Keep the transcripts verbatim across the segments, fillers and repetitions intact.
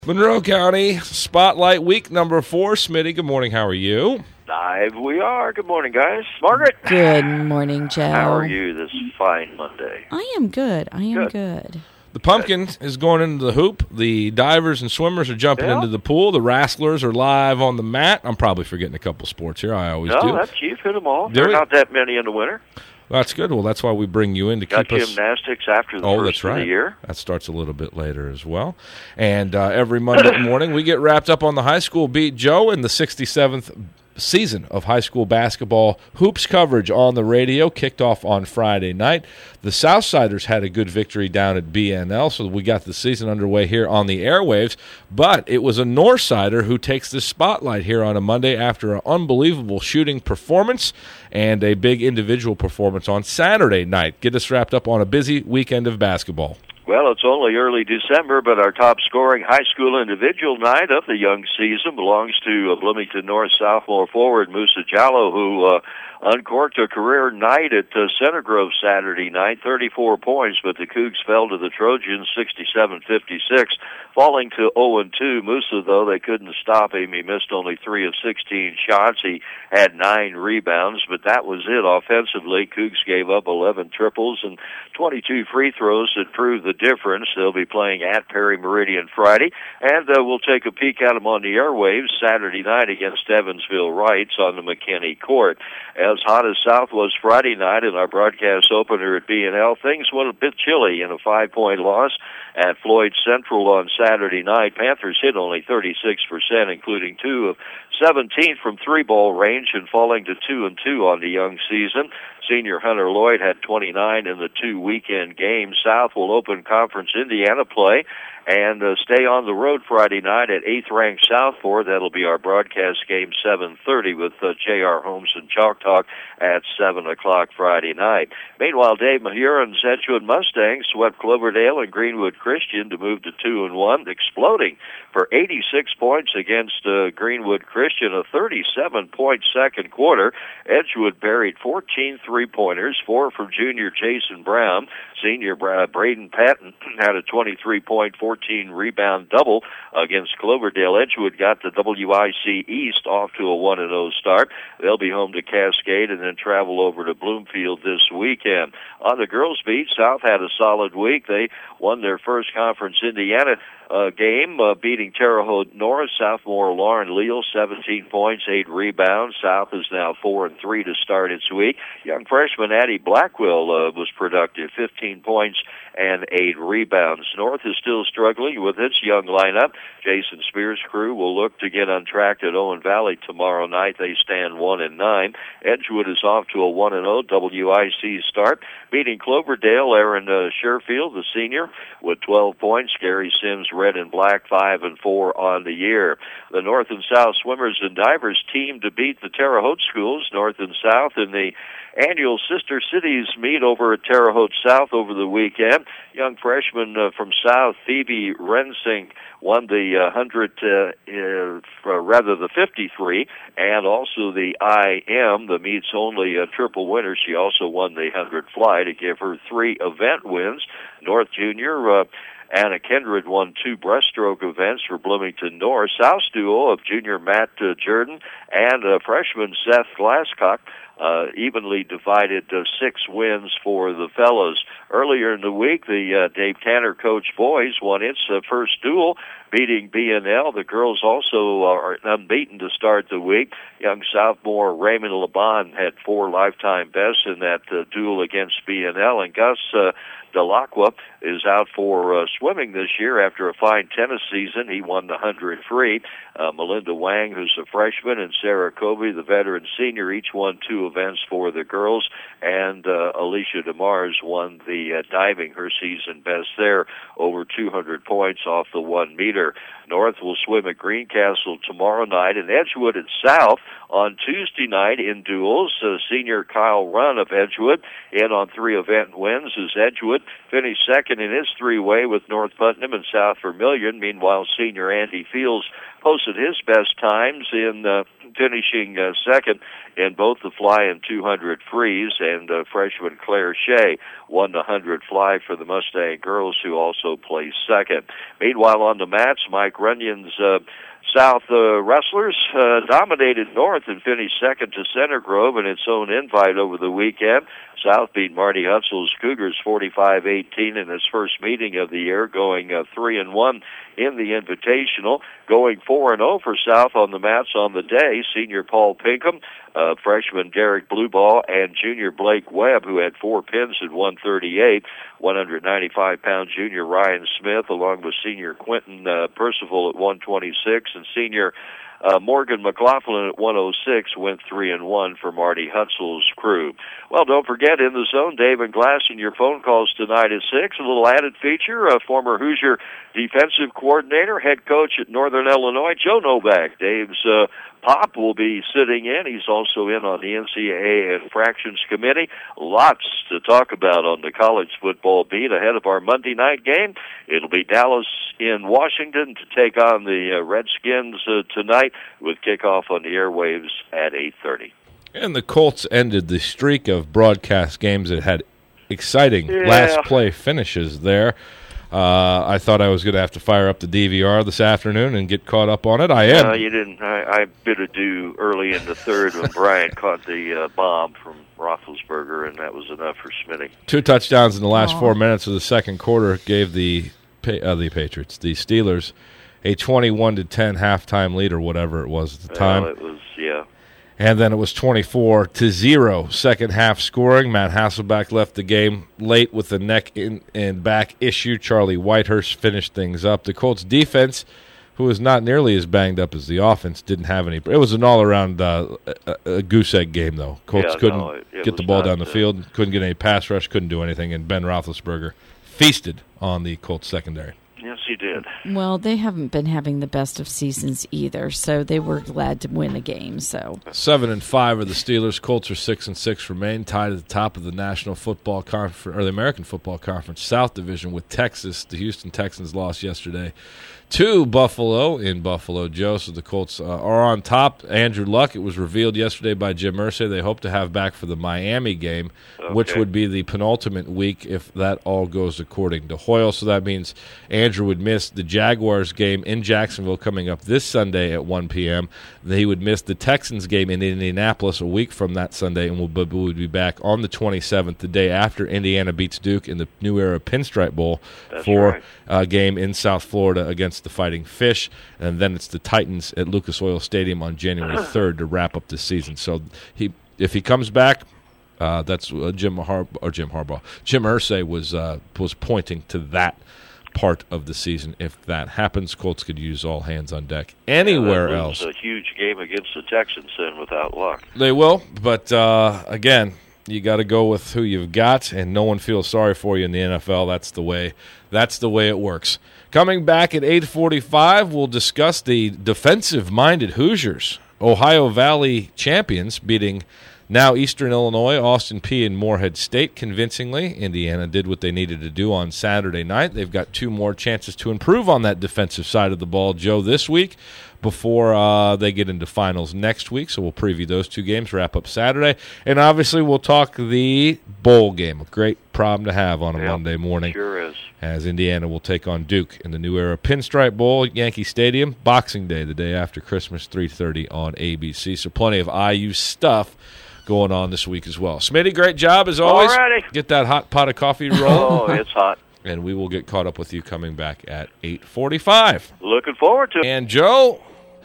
Monroe County Spotlight Week number four. Smitty, good morning. How are you? Live we are. Good morning, guys. Margaret. Good morning, Joe. How are you this fine Monday? I am good. I am Good. good. The pumpkin is going into the hoop. The divers and swimmers are jumping Yeah. into the pool. The wrestlers are live on the mat. I'm probably forgetting a couple sports here. I always No, do. that's you've hit them all. Do There are we? not that many in the winter. That's good. Well, that's why we bring you in to Got keep us. gymnastics after the Oh, first that's of right. the year. That starts a little bit later as well. And uh, every Monday morning, we get wrapped up on the high school beat. Joe, in the sixty-seventh season of high school basketball hoops coverage on the radio, kicked off on Friday night. The Southsiders had a good victory down at B N L, so we got the season underway here on the airwaves. But it was a Northsider who takes the spotlight here on a Monday after an unbelievable shooting performance and a big individual performance on Saturday night. Get us wrapped up on a busy weekend of basketball. Well, it's only early December, but our top-scoring high school individual night of the young season belongs to uh, Bloomington North sophomore forward Musa Jallo, who uh, uncorked a career night at uh, Center Grove Saturday night, thirty-four points, but the Cougs fell to the Trojans sixty-seven fifty-six, falling to oh and two. Musa, though, they couldn't stop him. He missed only three of sixteen shots. He had nine rebounds, but that was it offensively. Cougs gave up eleven triples and twenty-two free throws that proved the difference. They'll be playing at Perry Meridian Friday, and uh, we'll take a peek at them on the airwaves Saturday night against Evansville Rights on the McKinney Court. As hot as South was Friday night in our broadcast opener at B and L, things went a bit chilly in a five-point loss at Floyd Central on Saturday night. Panthers hit only thirty-six percent, including two of seventeen from three-ball range and falling to two and two on the young season. Senior Hunter Lloyd had twenty-nine in the two weekend games. South will open Conference Indiana play and uh, stay on the road Friday night at eighth-ranked Southport. That'll be our broadcast game, seven thirty, with uh, J R. Holmes and Chalk Talk at seven o'clock Friday night. Meanwhile, Dave Mahuron's Edgewood Mustangs swept Cloverdale and Greenwood Christian to move to two and one, exploding for eighty-six points against uh, Greenwood Christian, a thirty-seven point second quarter. Edgewood buried fourteen three-pointers, four from junior Jason Brown. Senior Bra- Braden Patton had a twenty-three point, fourteen rebound double against Cloverdale. Edgewood got the W I C East off to a one and oh start. They'll be home to Cascade and then travel over to Bloomfield this weekend. On the girls' beat, South had a solid week. They won their first Conference Indiana Uh, game, uh, beating Terre Haute North. Sophomore Lauren Leal, seventeen points, eight rebounds. South is now four and three to start its week. Young freshman Addie Blackwell uh, was productive, fifteen points and eight rebounds. North is still struggling with its young lineup. Jason Spears' crew will look to get on track at Owen Valley tomorrow night. They stand one and nine. Edgewood is off to a one and oh W I C start, beating Cloverdale. Aaron uh, Sherfield, the senior, with twelve points. Gary Sims, red and black, five and four on the year. The North and South swimmers and divers team to beat the Terre Haute schools, North and South, in the annual Sister Cities meet over at Terre Haute South over the weekend. Young freshman uh, from South, Phoebe Rensink, won the uh, one hundred, uh, uh, rather the fifty-three, and also the I M, the meet's only uh, triple winner. She also won the one hundred fly to give her three event wins. North Junior, uh, Anna Kendrick won two breaststroke events for Bloomington North. South's duo of junior Matt uh, Jordan and uh, freshman Seth Glasscock uh, evenly divided uh, six wins for the fellows. Earlier in the week, the uh, Dave Tanner coach boys won its uh, first duel, beating B N L. The girls also are unbeaten to start the week. Young sophomore Raymond LeBon had four lifetime bests in that uh, duel against B N L, and Gus uh, Delacqua is out for uh, swimming this year after a fine tennis season. He won the one hundred free. Uh, Melinda Wang, who's a freshman, and Sarah Covey, the veteran senior, each won two events for the girls, and uh, Alicia DeMars won the uh, diving, her season best there, over two hundred points off the one meter. North will swim at Greencastle tomorrow night, and Edgewood at South on Tuesday night in duels. Uh, senior Kyle Runn of Edgewood in on three event wins as Edgewood finished second in his three-way with North Putnam and South Vermilion. Meanwhile, senior Andy Fields posted his best times in uh, finishing uh, second in both the fly and two hundred freeze, and uh, freshman Claire Shea won the one hundred fly for the Mustang girls, who also placed second. Meanwhile, on the mats, Mike Runyon's uh, South uh, wrestlers uh, dominated North and finished second to Center Grove in its own invite over the weekend. South beat Marty Hutzel's Cougars forty-five eighteen in its first meeting of the year, going uh, three and one in the Invitational. Going four and zero for South on the mats on the day, senior Paul Pinkham, uh, freshman Derek Blueball, and junior Blake Webb, who had four pins at one thirty-eight. one hundred ninety-five pound junior Ryan Smith, along with senior Quentin uh, Percival at one twenty-six, and senior Uh, Morgan McLaughlin at one oh six went three and one for Marty Hutzel's crew. Well, don't forget, in the zone, Dave and Glass, and your phone calls tonight at six. A little added feature, a former Hoosier defensive coordinator, head coach at Northern Illinois, Joe Novak. Dave's uh, pop will be sitting in. He's also in on the N C double A infractions committee. Lots to talk about on the college football beat ahead of our Monday night game. It'll be Dallas in Washington to take on the uh, Redskins uh, tonight, with kickoff on the airwaves at eight thirty. And the Colts ended the streak of broadcast games that had exciting yeah. last play finishes there. Uh, I thought I was going to have to fire up the D V R this afternoon and get caught up on it. I am. No, you didn't. I, I bid adieu early in the third when Bryant caught the uh, bomb from Roethlisberger, and that was enough for Smitty. Two touchdowns in the last Aww. four minutes of the second quarter gave the uh, the Patriots, the Steelers, a twenty-one to ten halftime lead, or whatever it was at the time. Well, it was, yeah. And then it was twenty-four to zero, second half scoring. Matt Hasselbeck left the game late with a neck in, and back issue. Charlie Whitehurst finished things up. The Colts defense, who was not nearly as banged up as the offense, didn't have any. It was an all-around uh, a, a goose egg game, though. Colts yeah, couldn't no, it, it get the ball not, down the uh, field, couldn't get any pass rush, couldn't do anything, and Ben Roethlisberger feasted on the Colts secondary. Yes, he did. Well, they haven't been having the best of seasons either, so they were glad to win a game. So seven and five are the Steelers. Colts are six and six, remain tied at the top of the National Football Conference or the American Football Conference South Division with Texas. The Houston Texans lost yesterday to Buffalo in Buffalo, Joe. So the Colts uh, are on top. Andrew Luck, it was revealed yesterday by Jim Irsay, they hope to have back for the Miami game, okay. which would be the penultimate week if that all goes according to Hoyle. So that means Andrew would miss the Jaguars game in Jacksonville coming up this Sunday at one p.m. He would miss the Texans game in Indianapolis a week from that Sunday, and would we'll be back on the twenty-seventh, the day after Indiana beats Duke in the New Era Pinstripe Bowl That's for right. a game in South Florida against the Fighting Fish, and then it's the Titans at Lucas Oil Stadium on January third to wrap up the season. So he, if he comes back, uh, that's uh, Jim Har- or Jim Harbaugh. Jim Irsay was uh, was pointing to that part of the season. If that happens, Colts could use all hands on deck. Anywhere yeah, that else, was a huge game against the Texans then without Luck. they will. But uh, again, you got to go with who you've got, and no one feels sorry for you in the N F L. That's the way. That's the way it works. Coming back at eight forty-five, we'll discuss the defensive-minded Hoosiers, Ohio Valley champions, beating now Eastern Illinois, Austin Peay, and Morehead State convincingly. Indiana did what they needed to do on Saturday night. They've got two more chances to improve on that defensive side of the ball, Joe, this week before uh, they get into finals next week. So we'll preview those two games, wrap up Saturday. And obviously we'll talk the bowl game, a great problem to have on a Yep, Monday morning. Sure is. As Indiana will take on Duke in the New Era Pinstripe Bowl, Yankee Stadium, Boxing Day, the day after Christmas, three thirty on A B C. So plenty of I U stuff going on this week as well. Smitty, great job as always. Alrighty. Get that hot pot of coffee rolling. Oh, it's hot. And we will get caught up with you coming back at eight forty-five. Looking forward to it. And Joe,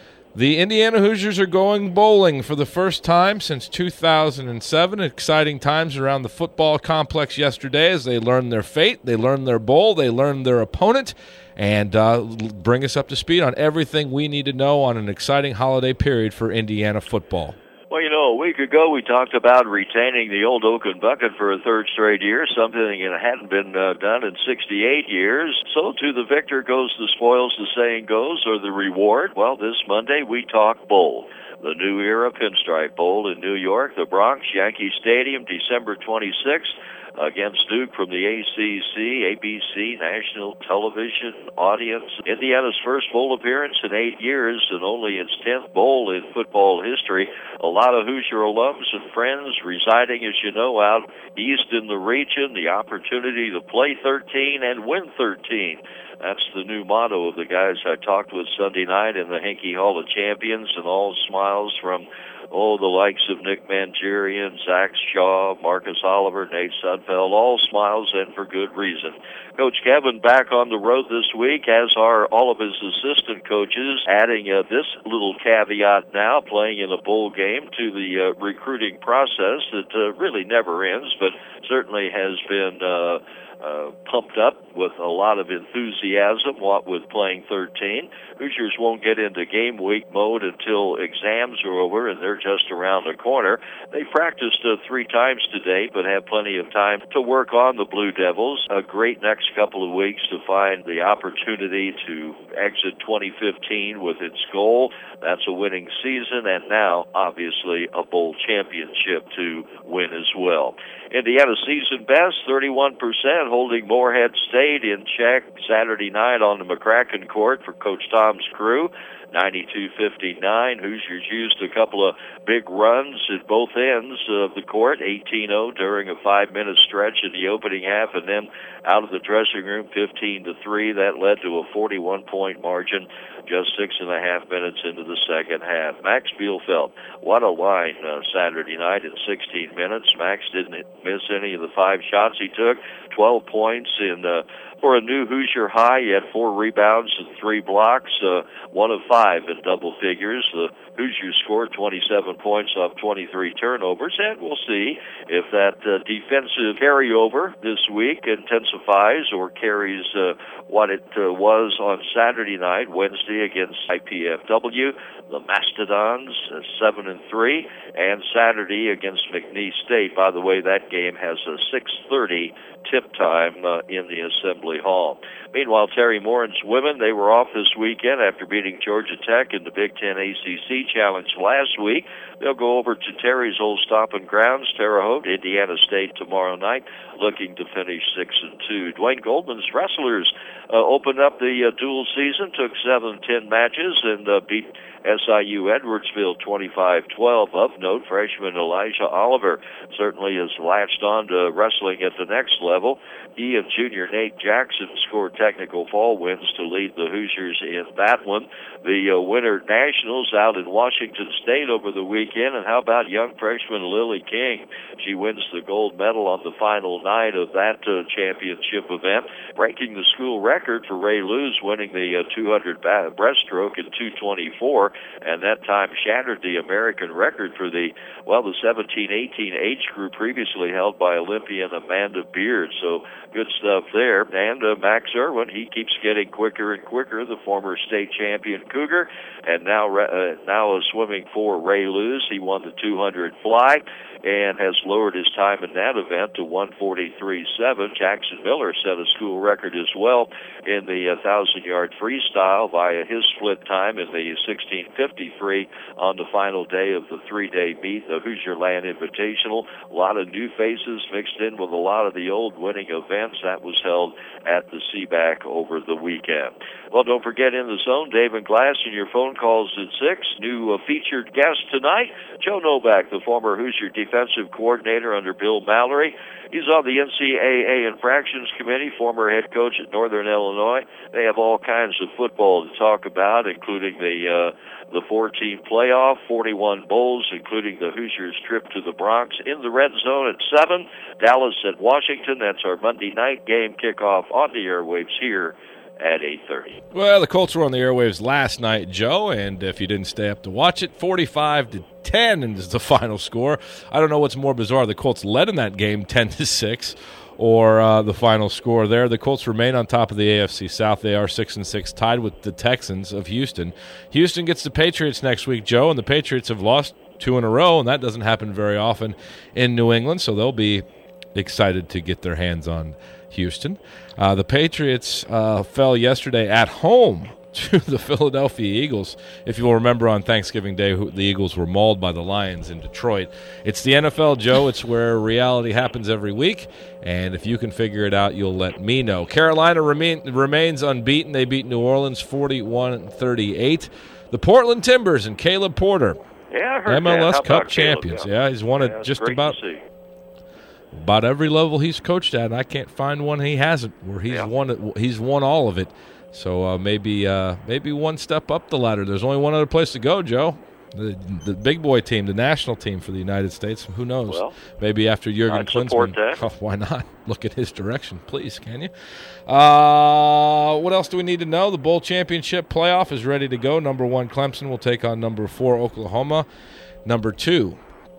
the Indiana Hoosiers are going bowling for the first time since two thousand seven. Exciting times around the football complex yesterday as they learned their fate, they learned their bowl, they learned their opponent, and uh, bring us up to speed on everything we need to know on an exciting holiday period for Indiana football. Well, you know, a week ago we talked about retaining the old Oaken Bucket for a third straight year, something that hadn't been uh, done in sixty-eight years. So to the victor goes the spoils, the saying goes, or the reward. Well, this Monday we talk bowl. The New Era Pinstripe Bowl in New York, the Bronx, Yankee Stadium, December twenty-sixth. against Duke from the A C C, A B C, national television audience. Indiana's first bowl appearance in eight years and only its tenth bowl in football history. A lot of Hoosier alums and friends residing, as you know, out east in the region. The opportunity to play thirteen and win thirteen. That's the new motto of the guys I talked with Sunday night in the Henke Hall of Champions, and all smiles from Oh, the likes of Nick Mangierian, Zach Shaw, Marcus Oliver, Nate Sudfeld, all smiles and for good reason. Coach Kevin back on the road this week, as are all of his assistant coaches, adding uh, this little caveat now, playing in a bowl game to the uh, recruiting process that uh, really never ends, but certainly has been uh, uh, pumped up with a lot of enthusiasm, what with playing thirteen. Hoosiers won't get into game week mode until exams are over, and they're just around the corner. They practiced uh, three times today, but have plenty of time to work on the Blue Devils. A great next couple of weeks to find the opportunity to exit twenty fifteen with its goal. That's a winning season, and now, obviously, a bowl championship to win as well. Indiana season best, thirty-one percent, holding Moorhead State in check Saturday night on the McCracken Court for Coach Tom's crew. ninety-two fifty-nine. Hoosiers used a couple of big runs at both ends of the court, eighteen oh during a five-minute stretch in the opening half, and then out of the dressing room, fifteen to three. That led to a forty-one point margin just six and a half minutes into the second half. Max Bielfeldt, what a line uh, Saturday night in sixteen minutes. Max didn't miss any of the five shots he took, twelve points in uh, for a new Hoosier high. He had four rebounds and three blocks, uh, one of five in double figures. The Hoosiers scored twenty-seven points off twenty-three turnovers, and we'll see if that uh, defensive carryover this week intensifies or carries uh, what it uh, was on Saturday night, Wednesday against I P F W. The Mastodons, uh, seven and three, and Saturday against McNeese State. By the way, that game has a six thirty tip time uh, in the Assembly Hall. Meanwhile, Terry Morin's women, they were off this weekend after beating Georgia Tech in the Big Ten A C C Challenge last week. They'll go over to Terry's old stomping grounds, Terre Haute, Indiana State tomorrow night, looking to finish six and two. Dwayne Goldman's wrestlers uh, opened up the uh, dual season, took seven ten matches, and uh, beat S I U Edwardsville twenty-five twelve. Of note, freshman Elijah Oliver certainly has latched on to wrestling at the next level. He and junior Nate Jackson scored technical fall wins to lead the Hoosiers in that one. The uh, Winter Nationals out in Washington State over the weekend. And how about young freshman Lily King? She wins the gold medal on the final night of that uh, championship event, breaking the school record for Ray Lewis, winning the uh, two hundred ba- breaststroke in two twenty-four, and that time shattered the American record for the, well, the seventeen eighteen age group previously held by Olympian Amanda Beard. So good stuff there. And uh, Max Irwin, he keeps getting quicker and quicker, the former state champion Cougar, and now uh, now is swimming for Ray Lewis. He won the two hundred fly and has lowered his time in that event to one forty-three seven. Jackson Miller set a school record as well in the one thousand yard freestyle via his split time in the sixteen fifty-three on the final day of the three-day meet, the Hoosier Land Invitational. A lot of new faces mixed in with a lot of the old winning events. That was held at the C B A C over the weekend. Well, don't forget, in the zone, Dave and Glass, and your phone calls at six. New uh, featured guest tonight, Joe Novak, the former Hoosier defensive coordinator under Bill Mallory. He's on the N C A A Infractions Committee, former head coach at Northern Illinois. They have all kinds of football to talk about, including the uh, the four-team playoff, forty-one bowls, including the Hoosiers' trip to the Bronx. In the red zone at seven, Dallas at Washington. That's our Monday night game kickoff on the airwaves here at eight thirty. Well, the Colts were on the airwaves last night, Joe, and if you didn't stay up to watch it, forty-five to ten is the final score. I don't know what's more bizarre, the Colts led in that game ten to six, or uh, the final score there. The Colts remain on top of the A F C South. They are six and six, tied with the Texans of Houston. Houston gets the Patriots next week, Joe, and the Patriots have lost two in a row, and that doesn't happen very often in New England, so they'll be excited to get their hands on Houston. Uh, the Patriots uh, fell yesterday at home to the Philadelphia Eagles. If you'll remember on Thanksgiving Day, who, the Eagles were mauled by the Lions in Detroit. It's the N F L, Joe. It's where reality happens every week. And if you can figure it out, you'll let me know. Carolina remain, remains unbeaten. They beat New Orleans forty-one thirty-eight. The Portland Timbers and Caleb Porter, yeah, I heard M L S that. Cup Caleb, champions. yeah. Yeah, he's won yeah, it just great about to see. about every level he's coached at, and I can't find one he hasn't where he's Yeah. won it. He's won all of it. So uh, maybe uh, maybe one step up the ladder. There's only one other place to go, Joe. The, the big boy team, the national team for the United States. Who knows? Well, maybe after Jurgen I'd support Klinsmann. that. Oh, why not? Look at his direction, please, can you? Uh, what else do we need to know? The Bowl Championship playoff is ready to go. Number one, Clemson will take on number four, Oklahoma. Number two,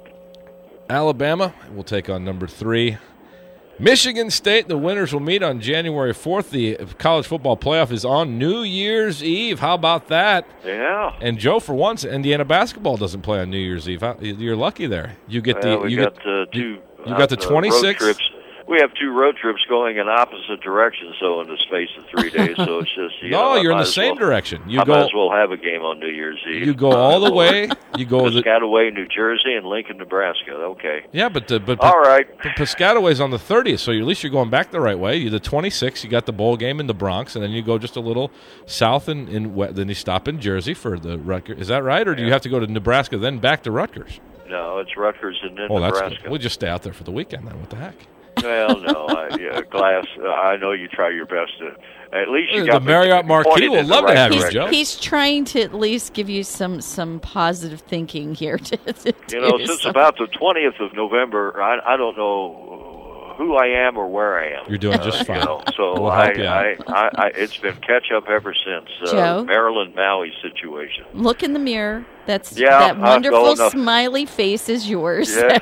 Alabama will take on number three, Michigan State. The winners will meet on January fourth. The college football playoff is on New Year's Eve. How about that? Yeah. And Joe, for once, Indiana basketball doesn't play on New Year's Eve. You're lucky there. You get Well, the we you got get uh, two. you got the uh, twenty-sixth. road trips. We have two road trips going in opposite directions, so in the space of three days. So it's just you no, know, I you're in might the as same well, direction. You I go. might as well have a game on New Year's Eve. You go all the way. You go the. Piscataway, New Jersey, and Lincoln, Nebraska. Okay. Yeah, but the, but All right. But Piscataway's on the thirtieth, so at least you're going back the right way. You're the twenty-sixth. You got the bowl game in the Bronx, and then you go just a little south, and in, in then you stop in Jersey for the Rutgers. Is that right, or do you Yeah. have to go to Nebraska then back to Rutgers? No, it's Rutgers and then Oh, that's Nebraska. good. We'll just stay out there for the weekend then. What the heck? Well, no, I, yeah, Glass. Uh, I know you try your best to. At least you The got me Marriott Marquis pointed will in the love to right have you, direction. Joe. He's trying to at least give you some some positive thinking here. To, to You know, do since some- about the twentieth of November, I, I don't know who I am or where I am. You're doing just Uh, fine. You know, so We'll I, help you out. I, I, I, it's been catch up ever since uh, Joe? Maryland Maui situation. Look in the mirror. That's Yeah, that I'll wonderful go enough. smiley face is yours. Yeah.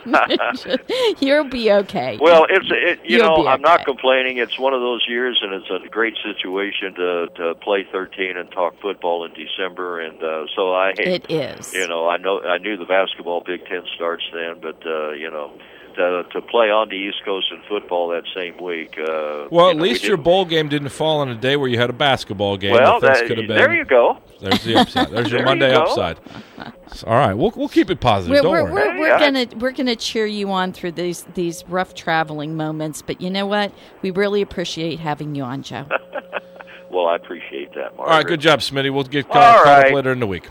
You'll be okay. Well, it's it, you You'll know be I'm not okay. complaining. It's one of those years, and it's a great situation to to play thirteen and talk football in December. And uh, so I, It is. you know, I know I knew the basketball Big Ten starts then, but uh, you know. To, to play on the East Coast in football that same week. Uh, Well, you at know, we least your didn't- bowl game didn't fall on a day where you had a basketball game. Well, things that, could have been. there you go. There's the upside. There's your There you Monday go. upside. All right, we'll we'll keep it positive. We're, Don't we're, worry. we're, Hey, we're I- gonna we're gonna cheer you on through these these rough traveling moments, but you know what? We really appreciate having you on, Joe. Well, I appreciate that, Margaret. All right, good job, Smitty. We'll get All caught, caught up right. later in the week.